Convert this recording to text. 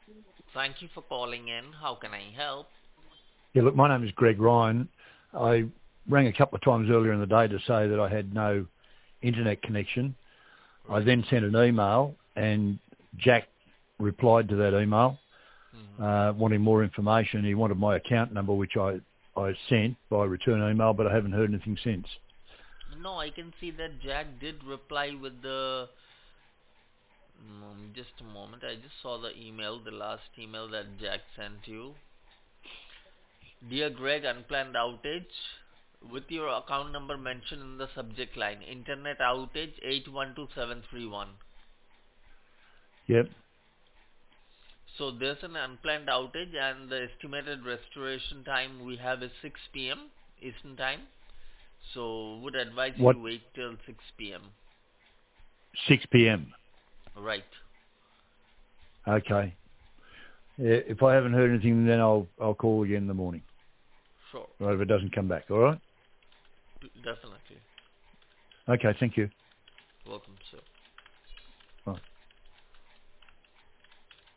Thank you for calling in. How can I help? Yeah, look, my name is Greg Ryan. I rang a couple of times earlier in the day to say that I had no internet connection. I Right. then sent an email and Jack replied to that email Hmm. wanting more information. He wanted my account number, which I sent by return email, but I haven't heard anything since. No, I can see that Jack did reply with the. Just a moment. I just saw the email, the last email that Jack sent you. Dear Greg, unplanned outage. With your account number mentioned in the subject line, internet outage 812731. Yep. So there's an unplanned outage, and the estimated restoration time we have is 6 p.m. Eastern time. So would advise you What, to wait till 6 p.m. 6 p.m.? Right. Okay. Yeah, if I haven't heard anything, then I'll call again in the morning. Sure. Right, if it doesn't come back. All right? Definitely. Okay, thank you. Welcome, sir. Bye.